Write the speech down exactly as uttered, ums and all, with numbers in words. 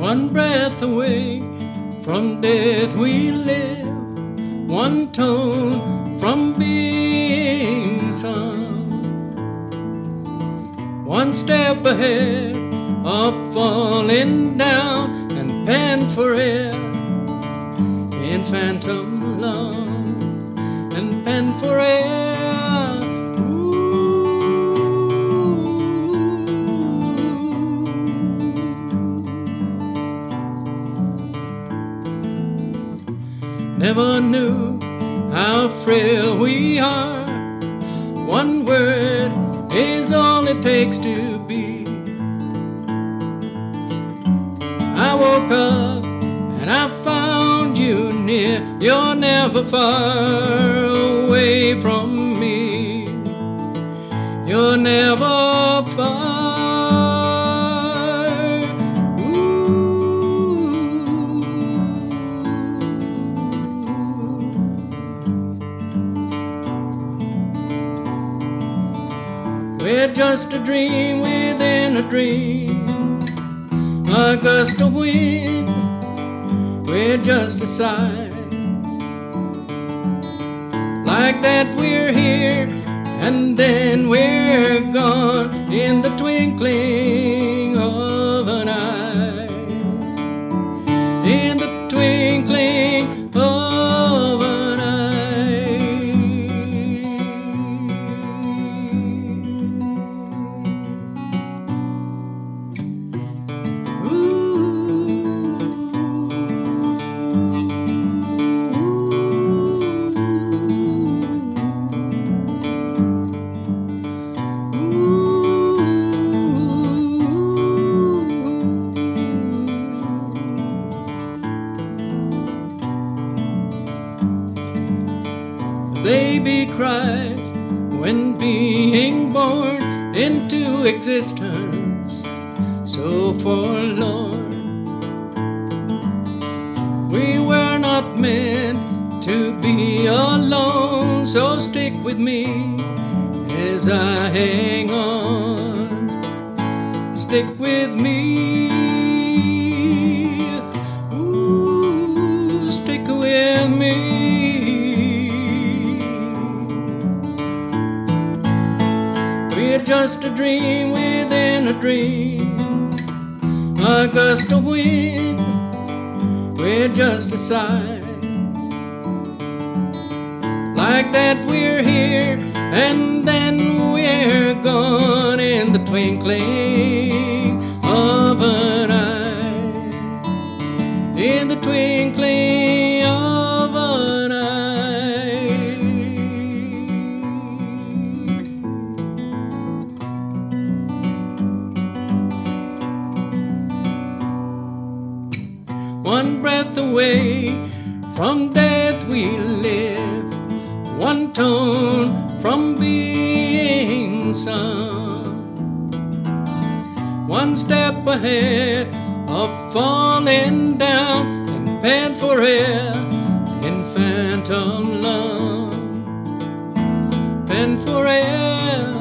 One breath away from death we live, one tone from being sung, one step ahead of falling down and penned for air in phantom love and penned for air. Never knew how frail we are. One word is all it takes to be. I woke up and I found you near. You're never far away from me. You're never far. We're just a dream within a dream, a gust of wind, we're just a sigh. Like that we're here and then we're gone in the twinkling of an eye. In the twinkling of an eye. Baby cries when being born into existence, so forlorn. We were not meant to be alone, so stick with me as I hang on. Stick with me, ooh, stick with me. We're just a dream within a dream, a gust of wind, we're just a sigh. Like that we're here and then we're gone in the twinkling of an eye. In the twinkling of an eye. One breath away from death we live, one tone from being sung, one step ahead of falling down and pant for air in phantom love, pant for air.